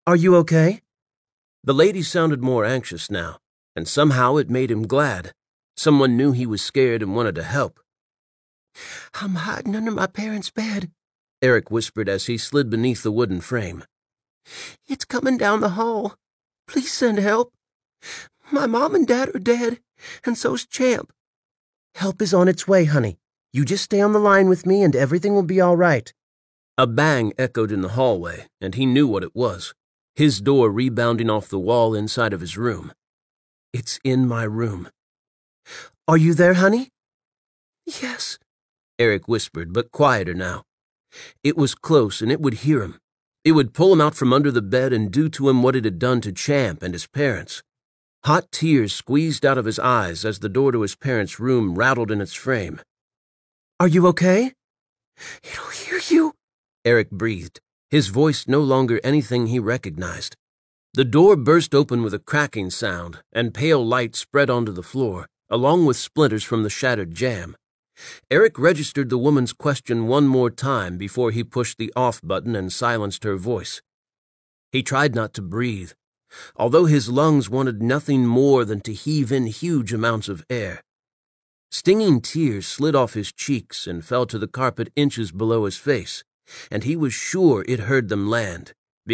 Are you okay?" The lady sounded more anxious now, and somehow it made him glad. Someone knew he was scared and wanted to help. "I'm hiding under my parents' bed," Eric whispered as he slid beneath the wooden frame. "It's coming down the hall. Please send help. My mom and dad are dead, and so's Champ." "Help is on its way, honey. You just stay on the line with me and everything will be all right." A bang echoed in the hallway, and he knew what it was. His door rebounding off the wall inside of his room. "It's in my room." "Are you there, honey?" "Yes," Eric whispered, but quieter now. It was close, and it would hear him. It would pull him out from under the bed and do to him what it had done to Champ and his parents. Hot tears squeezed out of his eyes as the door to his parents' room rattled in its frame. "Are you okay?" "It'll hear you," Eric breathed, his voice no longer anything he recognized. The door burst open with a cracking sound, and pale light spread onto the floor, along with splinters from the shattered jamb. Eric registered the woman's question one more time before he pushed the off button and silenced her voice. He tried not to breathe, although his lungs wanted nothing more than to heave in huge amounts of air. Stinging tears slid off his cheeks and fell to the carpet inches below his face, and he was sure it heard them land.